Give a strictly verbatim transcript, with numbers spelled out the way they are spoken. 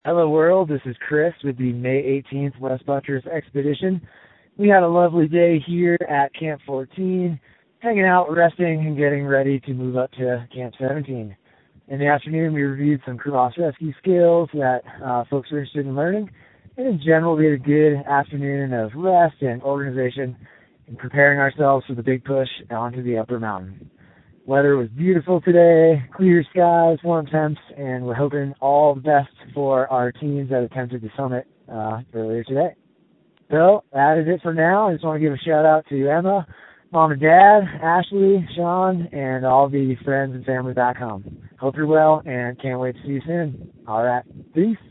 Hello world, this is Chris with the May eighteenth West Buttress Expedition. We had a lovely day here at Camp fourteen, hanging out, resting, and getting ready to move up to Camp seventeen. In the afternoon, we reviewed some cross rescue skills that uh, folks are interested in learning, and in general, we had a good afternoon of rest and organization and preparing ourselves for the big push onto the upper mountain. Weather was beautiful today, clear skies, warm temps, and we're hoping all the best for our teams that attempted the summit uh, earlier today. So that is it for now. I just want to give a shout out to Emma, Mom and Dad, Ashley, Sean, and all the friends and family back home. Hope you're well and can't wait to see you soon. All right, peace.